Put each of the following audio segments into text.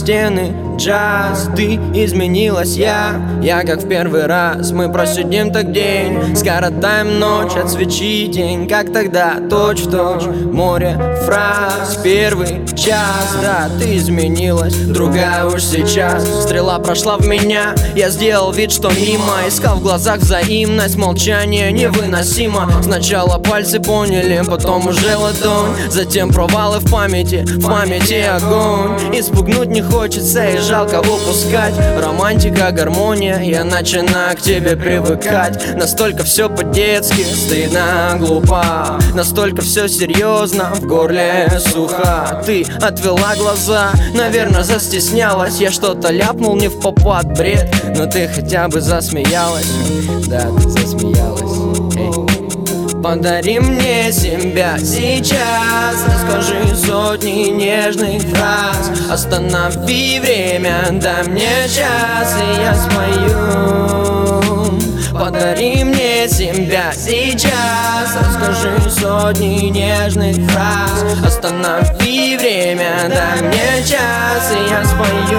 стены, джаз. Ты изменилась, я как в первый раз. Мы просидим так день, скоротаем ночь, от свечи день, как тогда, точь в точь. Море фраз, первый час. Да, ты изменилась, другая уж сейчас. Стрела прошла в меня, я сделал вид, что мимо. Искал в глазах взаимность, молчание невыносимо. Сначала пальцы поняли, потом уже ладонь. Затем провалы в памяти огонь. Испугнуть не хочется и жалко упускать. Романтика, гармония, я начинаю к тебе привыкать. Настолько все по-детски, стыдно, глупо. Настолько все серьезно, в горле сухо. Ты отвела глаза, наверное, застеснялась. Я что-то ляпнул не в попад, бред. Но ты хотя бы засмеялась. Да, ты засмеялась. Подари мне себя сейчас. Расскажи сотни нежных фраз. Останови время, дай мне час, и я спою. Подари мне себя сейчас. Расскажи сотни нежных фраз. Останови время, дай мне час, и я спою.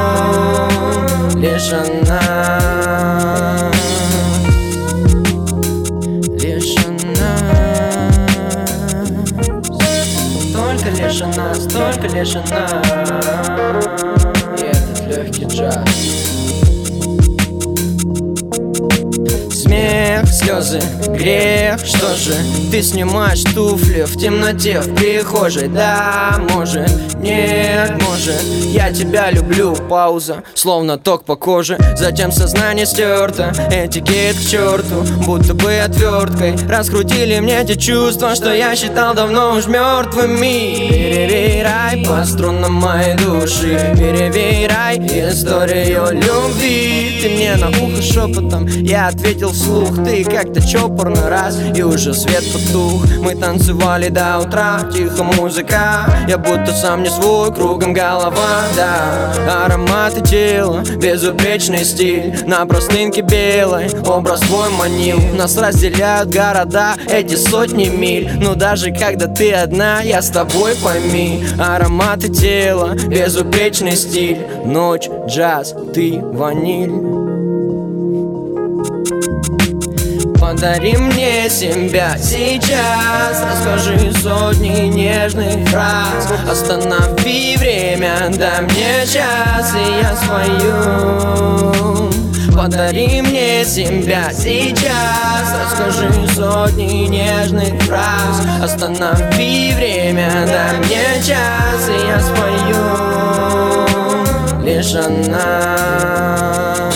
Лишь она, лишь она, только лишь она, столько лишь она. И этот легкий джаз. Смех, слезы, грех. Что же, ты снимаешь туфли в темноте в прихожей? Да, может, нет, может. Я тебя люблю, пауза, словно ток по коже. Затем сознание стерто, этикет к черту, будто бы отверткой раскрутили мне те чувства, что я считал давно уж мертвыми. Перевирай по струнам моей души, перевирай историю любви. Ты мне на ухо шепотом, я ответил вслух. Ты как-то чопорно раз, и уже свет потух. Мы танцевали до утра, тихо музыка. Я будто сам не свой, кругом голова, да. Ароматы тела, безупречный стиль. На простынке белой образ твой манил. Нас разделяют города, эти сотни миль. Но даже когда ты одна, я с тобой, пойми. Ароматы тела, безупречный стиль. Ночь, джаз, ты ваниль. Подари мне себя сейчас. Расскажи сотни нежных фраз. Останови время, дай мне час, и я спою. Подари мне себя сейчас. Расскажи сотни нежных фраз. Останови время, дай мне час, и я спою. Лишь она.